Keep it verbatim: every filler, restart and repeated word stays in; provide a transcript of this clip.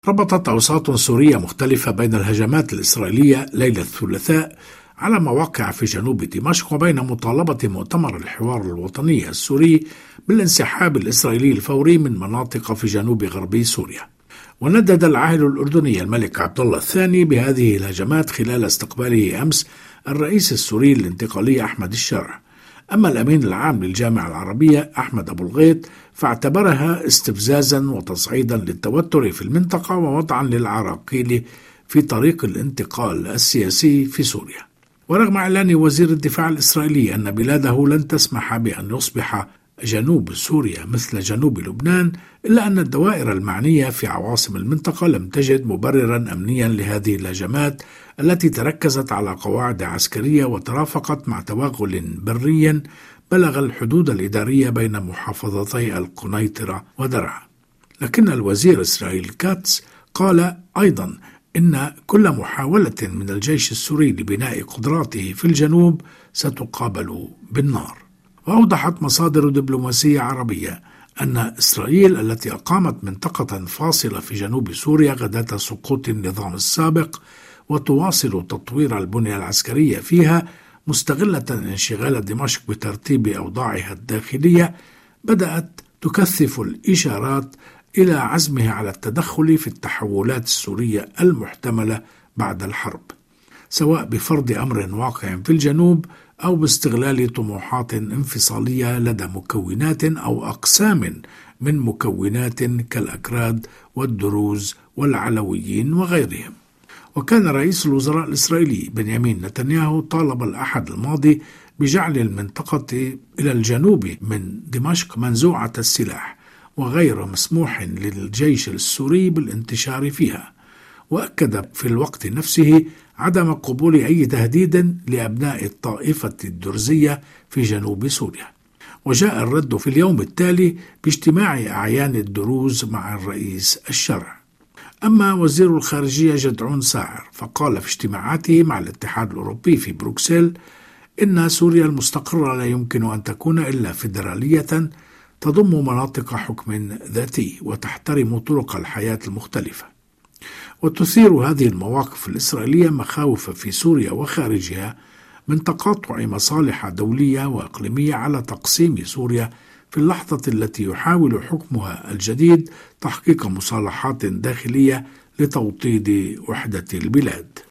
ربطت أوساط سورية مختلفة بين الهجمات الإسرائيلية ليلة الثلاثاء على مواقع في جنوب دمشق وبين مطالبة مؤتمر الحوار الوطني السوري بالانسحاب الإسرائيلي الفوري من مناطق في جنوب غربي سوريا. وندد العاهل الأردني الملك عبد الله الثاني بهذه الهجمات خلال استقباله أمس الرئيس السوري الانتقالي أحمد الشرع. أما الأمين العام للجامعة العربية أحمد أبو الغيط فاعتبرها استفزازا وتصعيدا للتوتر في المنطقة ووضعا للعراقيل في طريق الانتقال السياسي في سوريا. ورغم إعلان وزير الدفاع الإسرائيلي أن بلاده لن تسمح بأن يصبح جنوب سوريا مثل جنوب لبنان، إلا أن الدوائر المعنية في عواصم المنطقة لم تجد مبررا أمنيا لهذه الهجمات التي تركزت على قواعد عسكرية وترافقت مع توغل بري بلغ الحدود الإدارية بين محافظتي القنيطرة ودرعا. لكن الوزير إسرائيل كاتس قال أيضا إن كل محاولة من الجيش السوري لبناء قدراته في الجنوب ستقابل بالنار. وأوضحت مصادر دبلوماسية عربية أن إسرائيل التي أقامت منطقة فاصلة في جنوب سوريا غداة سقوط النظام السابق وتواصل تطوير البنية العسكرية فيها مستغلة انشغال دمشق بترتيب أوضاعها الداخلية، بدأت تكثف الإشارات إلى عزمها على التدخل في التحولات السورية المحتملة بعد الحرب، سواء بفرض أمر واقع في الجنوب أو باستغلال طموحات انفصالية لدى مكونات أو أقسام من مكونات كالأكراد والدروز والعلويين وغيرهم. وكان رئيس الوزراء الإسرائيلي بنيامين نتنياهو طالب الأحد الماضي بجعل المنطقة إلى الجنوب من دمشق منزوعة السلاح وغير مسموح للجيش السوري بالانتشار فيها، وأكد في الوقت نفسه عدم قبول أي تهديد لأبناء الطائفة الدرزية في جنوب سوريا. وجاء الرد في اليوم التالي باجتماع أعيان الدروز مع الرئيس الشرع. أما وزير الخارجية جدعون ساعر فقال في اجتماعاته مع الاتحاد الأوروبي في بروكسل إن سوريا المستقرة لا يمكن أن تكون إلا فيدرالية تضم مناطق حكم ذاتي وتحترم طرق الحياة المختلفة. وتثير هذه المواقف الإسرائيلية مخاوف في سوريا وخارجها من تقاطع مصالح دولية وإقليمية على تقسيم سوريا في اللحظة التي يحاول حكمها الجديد تحقيق مصالحات داخلية لتوطيد وحدة البلاد.